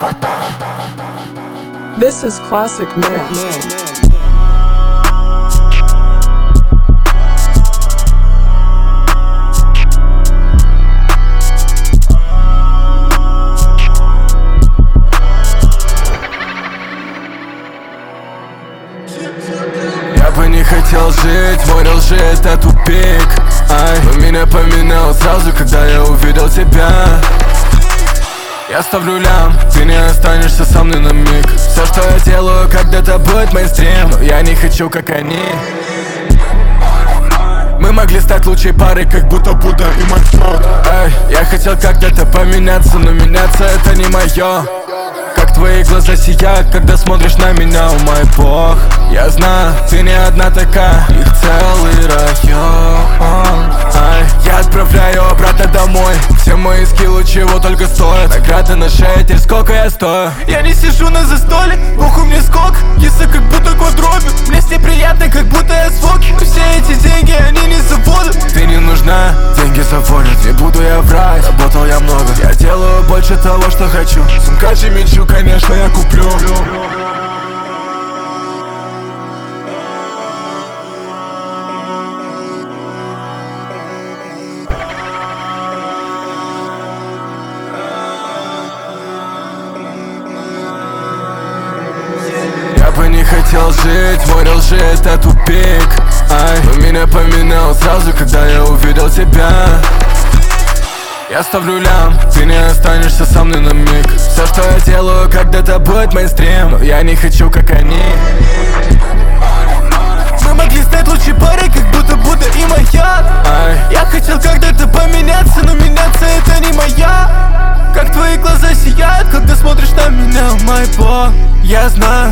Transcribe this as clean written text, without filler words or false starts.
This is classic mix. Я бы не хотел жить, мой лжи это тупик. Но меня поменял сразу, когда я увидел тебя. Я ставлю лям, ты не останешься со мной на миг. Все, что я делаю, когда-то будет мейнстрим, но я не хочу, как они. Мы могли стать лучшей парой, как будто Будда и Махмуд. Я хотел когда-то поменяться, но меняться это не мое. Как твои глаза сияют, когда смотришь на меня, о мой бог. Я знаю, ты не одна такая, их целый район. Я отправляю обратно домой. Все мои скиллы чего только стоят. Награды на шее, теперь сколько я стою. Я не сижу на застоле, похуй мне сколько. Если как будто квадробе, мне с ней приятно, как будто я звуки. Все эти деньги, они не заводят. Ты не нужна, деньги заводят. Не буду я врать, работал я много. Я делаю больше того, что хочу. Сумка мечу, конечно, я куплю. Я бы не хотел жить, мой лжи это тупик. Но меня поменял сразу, когда я увидел тебя. Я ставлю лям, ты не останешься со мной на миг. Все, что я делаю, когда-то будет мейнстрим, но я не хочу, как они. Мы могли стать лучшей парой, как будто Будда и моя. Я хотел когда-то поменяться, но меняться это не моя. Как твои глаза сияют, когда смотришь на меня, мой бог. Я знаю,